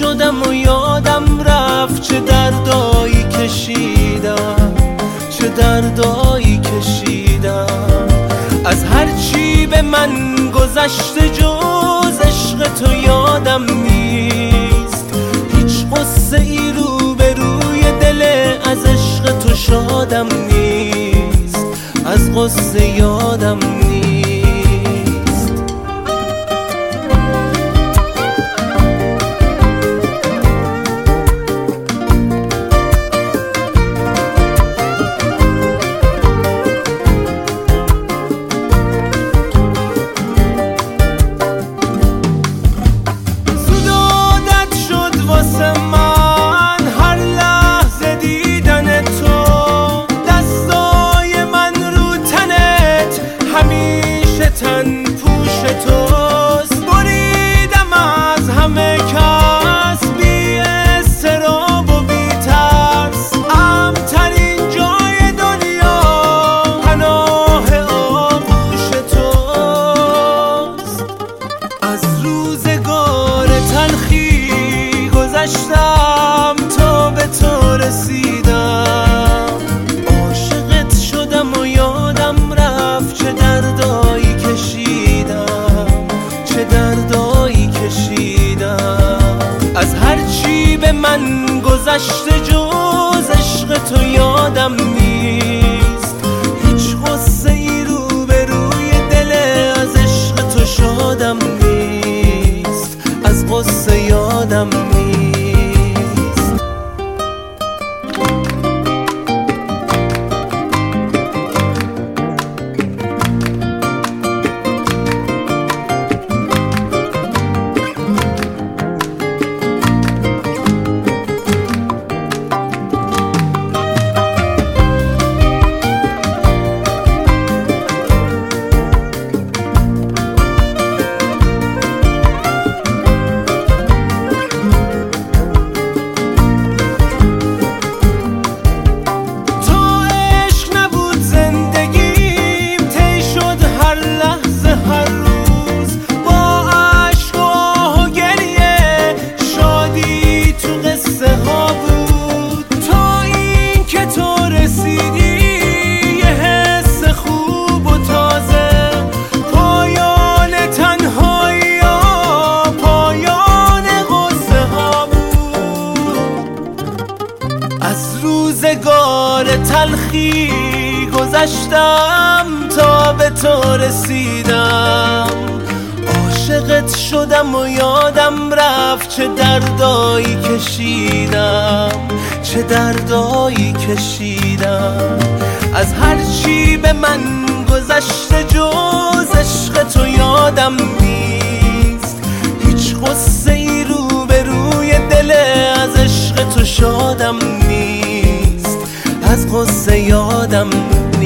شدم و یادم رفت چه دردایی کشیدم، چه دردایی کشیدم. از هرچی به من گذشته جز عشق تو یادم نیست. هیچ قصه ای رو به روی دل از عشق تو شادم نیست، از قصه یادم نیست. تن پوش توست، بریدم از همه کس بی اضطراب و بی ترس. امن‌ترین جای دنیا پناه آغوش توست. از روزگار تلخی گذشتم تا به تو رسیدم. عاشقت شدم و یادم رفت چه دردایی کشیدم، چه دردایی کشیدم. از هرچی به من گذشته جز عشق تو یادم نیست. هیچ قصه ای رو به روی دل از عشق تو شادم نیست، از قصه یادم نیست. از روزگار تلخی گذشتم تا به تو رسیدم. عاشقت شدم و یادم رفت چه دردایی کشیدم، چه دردایی کشیدم. از هرچی به من گذشته جز عشق تو یادم نیست. هیچ قصه ای رو به روی دل از عشق تو شادم نیست، از قصه یادم